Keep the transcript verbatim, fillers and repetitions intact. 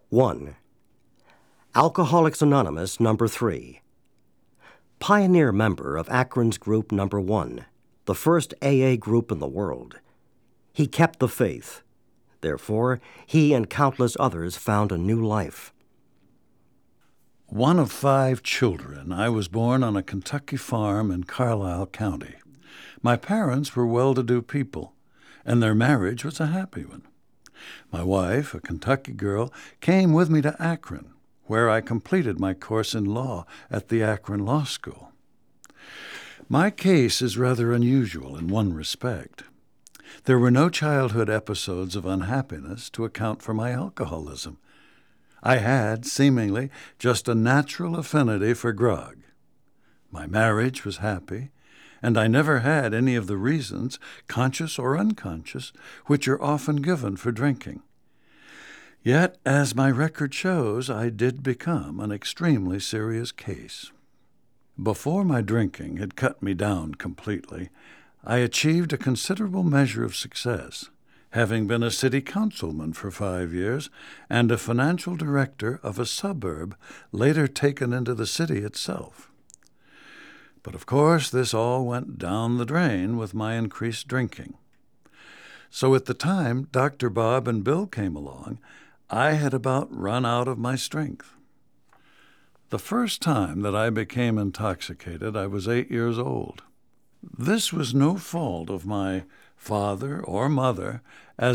one. Alcoholics Anonymous number three. Pioneer member of Akron's group number one, the first A A group in the world. He kept the faith. Therefore, he and countless others found a new life. One of five children, I was born on a Kentucky farm in Carlisle County. My parents were well-to-do people, and their marriage was a happy one. My wife, a Kentucky girl, came with me to Akron, where I completed my course in law at the Akron Law School. My case is rather unusual in one respect. There were no childhood episodes of unhappiness to account for my alcoholism. I had, seemingly, just a natural affinity for grog. My marriage was happy, and I never had any of the reasons, conscious or unconscious, which are often given for drinking. Yet, as my record shows, I did become an extremely serious case. Before my drinking had cut me down completely, I achieved a considerable measure of success, having been a city councilman for five years and a financial director of a suburb later taken into the city itself. But of course, this all went down the drain with my increased drinking. So at the time Doctor Bob and Bill came along, I had about run out of my strength. The first time that I became intoxicated, I was eight years old. This was no fault of my father or mother,